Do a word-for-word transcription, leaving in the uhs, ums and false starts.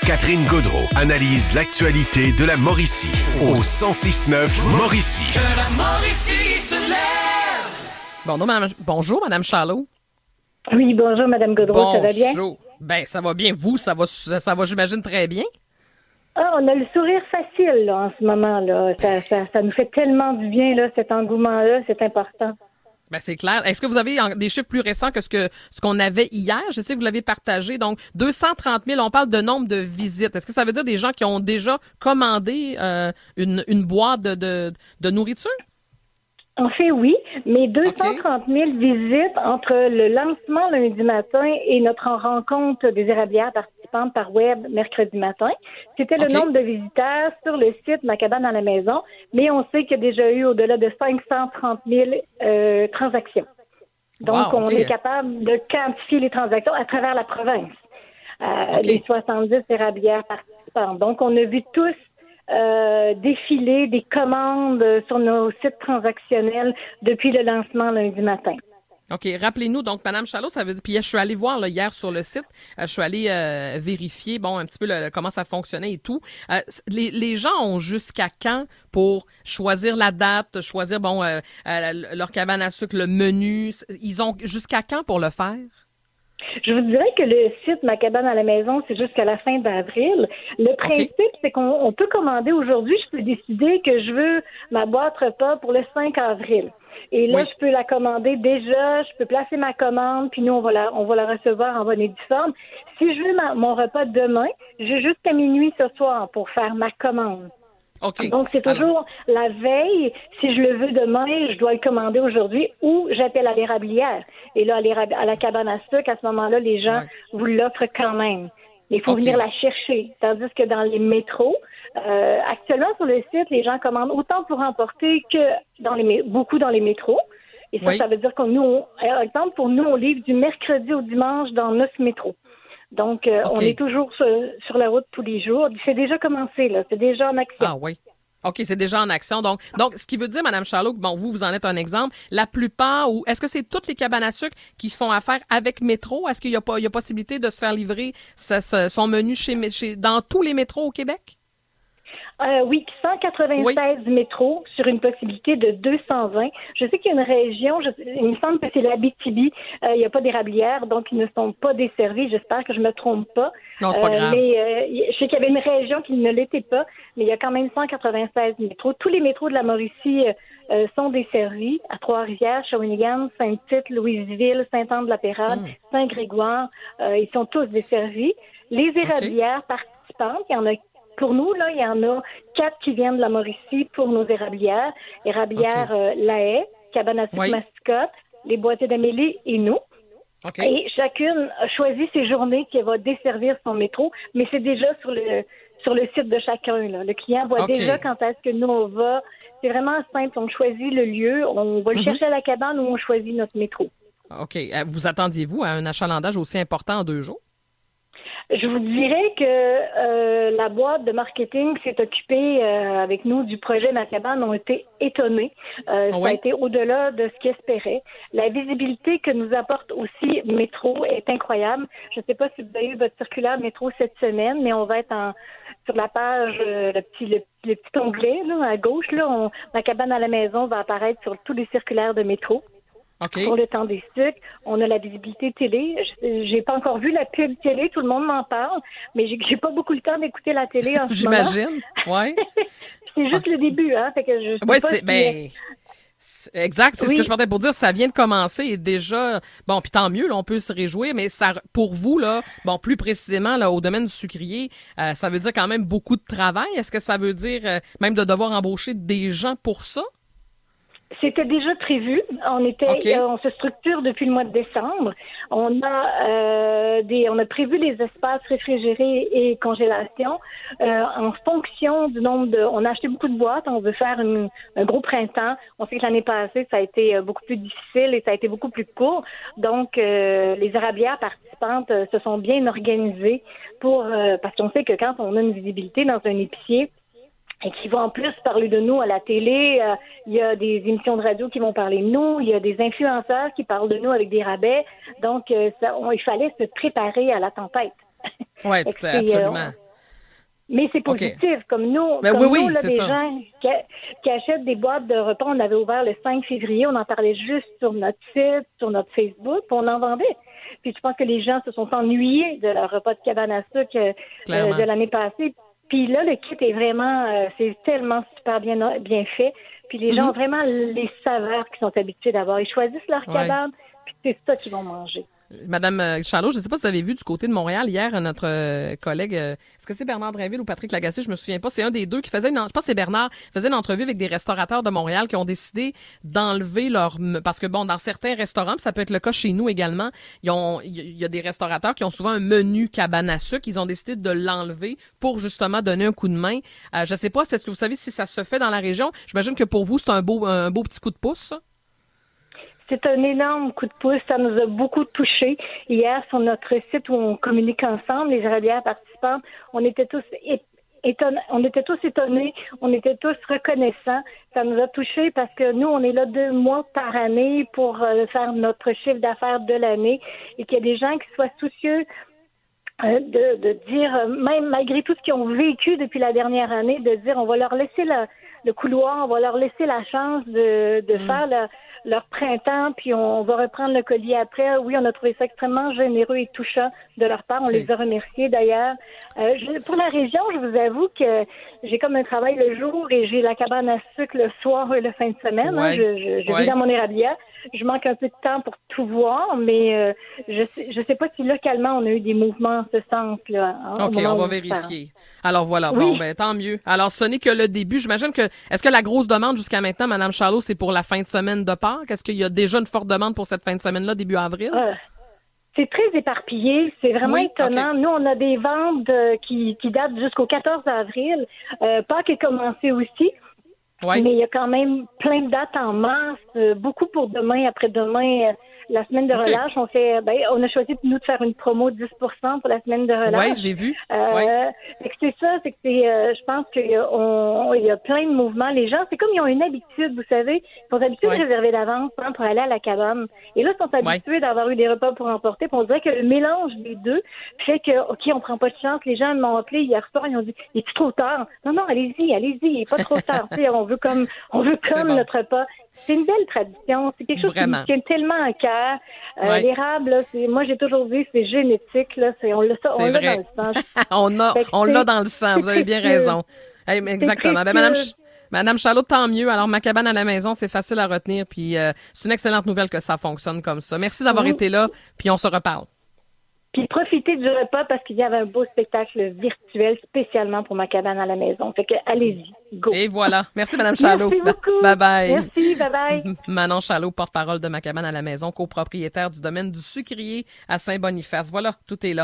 Catherine Gaudreault analyse l'actualité de la Mauricie au cent six neuf Mauricie. Que la Mauricie se lève. Bonjour, madame, bonjour, Madame Charlot. Oui, bonjour, Madame Gaudreault, ça va bien? Bonjour. Ben, ça va bien. Vous, ça va, ça va, j'imagine, très bien. Ah, on a le sourire facile, là, en ce moment, là. Ça, ça, ça nous fait tellement du bien, là, cet engouement-là, c'est important. Ben, c'est clair. Est-ce que vous avez des chiffres plus récents que ce que ce qu'on avait hier? Je sais que vous l'avez partagé. Donc, deux cent trente mille, on parle de nombre de visites. Est-ce que ça veut dire des gens qui ont déjà commandé euh, une, une boîte de, de, de nourriture? En fait, oui, mais deux cent trente mille visites entre le lancement lundi matin et notre rencontre des érablières participantes par web mercredi matin. C'était le Okay. nombre de visiteurs sur le site Ma cabane à la maison, mais on sait qu'il y a déjà eu au-delà de cinq cent trente mille euh, transactions. Donc, Wow, on okay. est capable de quantifier les transactions à travers la province. Euh, Okay. Les soixante-dix érablières participantes. Donc, on a vu tous Euh, défiler des commandes sur nos sites transactionnels depuis le lancement lundi matin. OK. Rappelez-nous, donc, Madame Charlot, ça veut dire, puis je suis allée voir là, hier sur le site, euh, je suis allée euh, vérifier, bon, un petit peu le, comment ça fonctionnait et tout. Euh, les, les gens ont jusqu'à quand pour choisir la date, choisir, bon, euh, euh, leur cabane à sucre, le menu? Ils ont jusqu'à quand pour le faire? Je vous dirais que le site Ma cabane à la maison, c'est jusqu'à la fin d'avril. Le principe, Okay. c'est qu'on on peut commander aujourd'hui. Je peux décider que je veux ma boîte repas pour le cinq avril. Et là, Oui. je peux la commander déjà, je peux placer ma commande, puis nous, on va la, on va la recevoir en bonne et due forme. Si je veux ma- mon repas demain, j'ai jusqu'à minuit ce soir pour faire ma commande. OK. Donc, c'est Alors, toujours la veille. Si je le veux demain, je dois le commander aujourd'hui ou j'appelle à l'érablière. Et là, à, l'érab- à la cabane à sucre, à ce moment-là, les gens Ouais. vous l'offrent quand même. Mais il faut OK. venir la chercher. Tandis que dans les métros, euh, actuellement sur le site, les gens commandent autant pour emporter que dans les mé- beaucoup dans les métros. Et ça, Oui. ça veut dire que nous, on- par exemple, pour nous, on livre du mercredi au dimanche dans neuf métros. Donc, euh, OK. on est toujours sur, sur la route tous les jours. C'est déjà commencé, là. C'est déjà en action. Ah oui. OK, c'est déjà en action. Donc, donc, ce qui veut dire, Madame Charlot, que bon, vous, vous en êtes un exemple. La plupart, ou est-ce que c'est toutes les cabanes à sucre qui font affaire avec Métro? Est-ce qu'il y a pas, il y a possibilité de se faire livrer ce- ce- son menu chez, chez, dans tous les métros au Québec? Euh, oui, cent quatre-vingt-seize métros sur une possibilité de deux cent vingt. Je sais qu'il y a une région, je, il me semble que c'est l'Abitibi, euh, il n'y a pas d'érablières, donc ils ne sont pas desservis. J'espère que je me trompe pas. Non, c'est pas Euh, grave. Mais euh, je sais qu'il y avait une région qui ne l'était pas, mais il y a quand même cent quatre-vingt-seize métros. Tous les métros de la Mauricie euh, euh, sont desservis à Trois-Rivières, Shawinigan, Saint-Tite, Louisville, Sainte-Anne-de-la-Pérade, Mm. Saint-Grégoire. Euh, ils sont tous desservis. Les érablières participantes, il y en a pour nous, là, il y en a quatre qui viennent de la Mauricie pour nos érablières. Érablière OK. euh, La Haye, Cabane à sucre Oui. Mascotte, les Boîtiers d'Amélie et nous. OK. Et chacune a choisi ses journées qu'elle va desservir son métro, mais c'est déjà sur le sur le site de chacun, là. Le client voit OK. déjà quand est-ce que nous on va. C'est vraiment simple. On choisit le lieu, on va le Mhm. chercher à la cabane ou on choisit notre métro. OK. Euh, Vous attendiez-vous à un achalandage aussi important en deux jours? Je vous dirais que euh, la boîte de marketing qui s'est occupée euh, avec nous du projet Ma cabane ont été étonnés. Euh, Ah Ça ouais? a été au-delà de ce qu'ils espéraient. La visibilité que nous apporte aussi Métro est incroyable. Je ne sais pas si vous avez eu votre circulaire Métro cette semaine, mais on va être en, sur la page, euh, le petit le, le petit onglet là, à gauche. Là, on, Ma cabane à la maison va apparaître sur tous les circulaires de Métro. OK. Pour le temps des sucres, on a la visibilité télé. Je- J'ai pas encore vu la pub télé, tout le monde m'en parle, mais j'ai j'ai pas beaucoup le temps d'écouter la télé en ce moment. J'imagine. Oui. C'est juste le début, hein. Fait que je sais Oui, pas c'est si- ben c'est- exact, c'est ce Oui. que je partais pour dire, ça vient de commencer et déjà bon, puis tant mieux, là, on peut se réjouir, mais ça pour vous là, bon plus précisément là au domaine du sucrier, euh, ça veut dire quand même beaucoup de travail. Est-ce que ça veut dire euh, même de devoir embaucher des gens pour ça? C'était déjà prévu. On était, OK. euh, on se structure depuis le mois de décembre. On a euh, des, on a prévu des espaces réfrigérés et congélation euh, en fonction du nombre de. On a acheté beaucoup de boîtes. On veut faire une, un gros printemps. On sait que l'année passée ça a été euh, beaucoup plus difficile et ça a été beaucoup plus court. Donc euh, les érablières participantes euh, se sont bien organisées pour euh, parce qu'on sait que quand on a une visibilité dans un épicier et qui vont en plus parler de nous à la télé. Euh, il y a des émissions de radio qui vont parler de nous. Il y a des influenceurs qui parlent de nous avec des rabais. Donc, euh, ça, on, il fallait se préparer à la tempête. Oui, Fait que c'est, absolument. euh, Mais c'est positif, okay. comme nous, ben comme oui, nous oui, là, c'est des ça. gens qui, qui achètent des boîtes de repas, on avait ouvert le cinq février, on en parlait juste sur notre site, sur notre Facebook, puis on en vendait. Puis je pense que les gens se sont ennuyés de leur repas de cabane à sucre euh, de l'année passée. Puis là, le kit est vraiment, euh, c'est tellement super bien bien fait. Puis les mm-hmm. gens ont vraiment les saveurs qu'ils sont habitués d'avoir. Ils choisissent leur ouais. cabane, puis c'est ça qu'ils vont manger. Madame Chalo, je ne sais pas si vous avez vu du côté de Montréal hier, notre euh, collègue, euh, est-ce que c'est Bernard Drainville ou Patrick Lagacé, je me souviens pas, c'est un des deux qui faisait une, je pense que c'est Bernard, faisait une entrevue avec des restaurateurs de Montréal qui ont décidé d'enlever leur, parce que bon, dans certains restaurants, ça peut être le cas chez nous également, ils ont, il y a des restaurateurs qui ont souvent un menu cabane à sucre, ils ont décidé de l'enlever pour justement donner un coup de main. Euh, je sais pas, est-ce que vous savez si ça se fait dans la région? J'imagine que pour vous, c'est un beau, un beau petit coup de pouce, ça? C'est un énorme coup de pouce. Ça nous a beaucoup touchés. Hier, sur notre site où on communique ensemble, les Géraldières participantes, on était tous étonnés, on était tous étonnés, on était tous reconnaissants. Ça nous a touchés parce que nous, on est là deux mois par année pour euh, faire notre chiffre d'affaires de l'année et qu'il y a des gens qui soient soucieux euh, de, de dire, euh, même malgré tout ce qu'ils ont vécu depuis la dernière année, de dire on va leur laisser la, le couloir, on va leur laisser la chance de, de mmh. faire la leur printemps, puis on va reprendre le collier après. Oui, on a trouvé ça extrêmement généreux et touchant de leur part. On oui. les a remerciés d'ailleurs. Euh, je, pour la région, je vous avoue que j'ai comme un travail le jour et j'ai la cabane à sucre le soir et le fin de semaine. Ouais. Hein. Je, je, je ouais. vis dans mon Érabia. Je manque un peu de temps pour tout voir, mais euh, je sais, je sais pas si localement on a eu des mouvements en ce sens-là. Hein, OK, on va vérifier. Alors voilà, oui. bon, ben tant mieux. Alors ce n'est que le début. J'imagine que, est-ce que la grosse demande jusqu'à maintenant, Mme Chalo, c'est pour la fin de semaine de Pâques? Est-ce qu'il y a déjà une forte demande pour cette fin de semaine-là, début avril? Euh, c'est très éparpillé. C'est vraiment oui? étonnant. Okay. Nous, on a des ventes euh, qui, qui datent jusqu'au quatorze avril. Euh, Pâques est commencé aussi. Oui. Mais il y a quand même plein de dates en mars, euh, beaucoup pour demain, après-demain, euh, la semaine de okay. relâche. On fait, ben, on a choisi nous de faire une promo de dix pour cent pour la semaine de relâche. Oui, j'ai vu. Euh, ouais. Fait que c'est ça, c'est que c'est, euh, je pense qu'il y a, on, il y a plein de mouvements. Les gens, c'est comme ils ont une habitude, vous savez, ils sont habitués ouais. de réserver d'avance hein, pour aller à la cabane. Et là, ils sont habitués ouais. d'avoir eu des repas pour emporter. Puis on dirait que le mélange des deux fait que, OK, on prend pas de chance. Les gens m'ont appelé hier soir, ils ont dit, il est trop tard? Non, non, allez-y, allez-y, il est pas trop tard. on veut comme, on veut comme bon. notre repas. C'est une belle tradition. C'est quelque chose Vraiment. qui me tient tellement à cœur. Euh, ouais. L'érable, là, c'est, moi, j'ai toujours dit, c'est génétique, là. C'est, on l'a, on l'a dans le sang. on a, on l'a dans le sang. Vous avez bien raison. Hey, exactement. Ben, Madame, Ch- Madame Chalo, tant mieux. Alors, ma cabane à la maison, c'est facile à retenir. Puis, euh, c'est une excellente nouvelle que ça fonctionne comme ça. Merci d'avoir oui. été là. Puis, on se reparle. Puis profitez du repas parce qu'il y avait un beau spectacle virtuel spécialement pour ma cabane à la maison. Fait que allez-y, go. Et voilà. Merci Madame Chalo. Merci beaucoup. Bye bye. Merci, bye bye. Manon Chalo, porte-parole de ma cabane à la maison, copropriétaire du domaine du Sucrier à Saint-Boniface. Voilà, tout est là.